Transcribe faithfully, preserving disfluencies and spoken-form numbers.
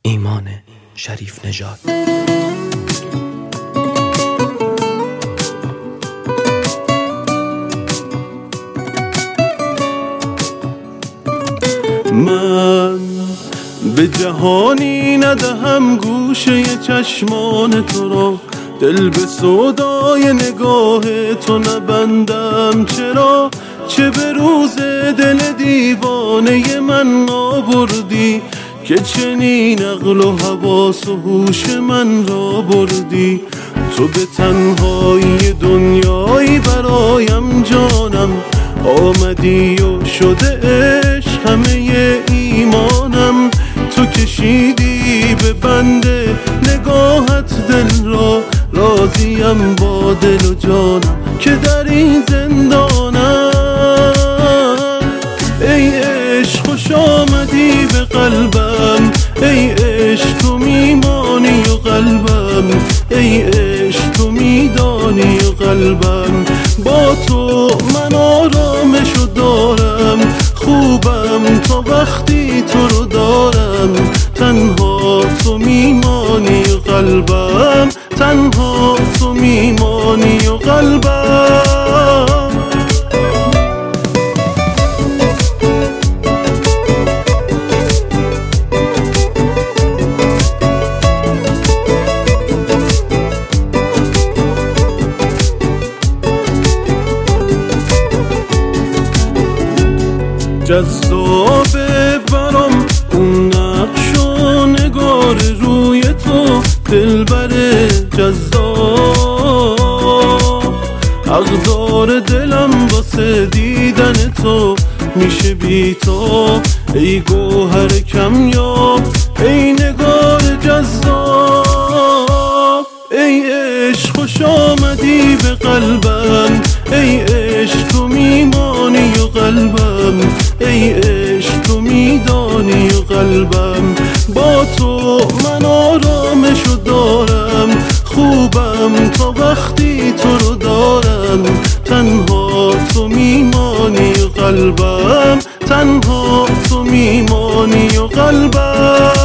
ایمان شریف نژاد. من به جهانی ندهم گوشه چشمان تو را، دل به سودای نگاه تو نبندم. چرا چه به روز دل دیوانه من آوردی که چنین عقل و حواس و هوش من را بردی؟ تو به تنهایی دنیایی برایم جانم آمدی و شده عشق همه ایمانم. تو کشیدی به بند نگاهت دل را، راضیم با دل و جانم که در این زندانم. ای عشق خوش آمدی به قلبم، ای عشق تو میمانی و قلبم، ای عشق تو میدانی و قلبم. با تو من آرامشو دارم، خوبم تا وقتی تو رو دارم. تنها تو میمانی و قلبم، تنها تو میمانی و قلبم. جذابه برام اون نقش و نگار روی تو، دلبر جذاب. اقدار دلم واسه دیدن تو میشه بی تو، ای گوهر کمیاب، ای نگار جذاب. ای عشق خوش آمدی به قلبم، ای عشق تو میمانی و قلبم، ای عشق تو میدانی و قلبم. با تو من آرامشو دارم، خوبم تا وقتی تو رو دارم. تنها تو میمانی و قلبم، تنها تو میمانی و قلبم.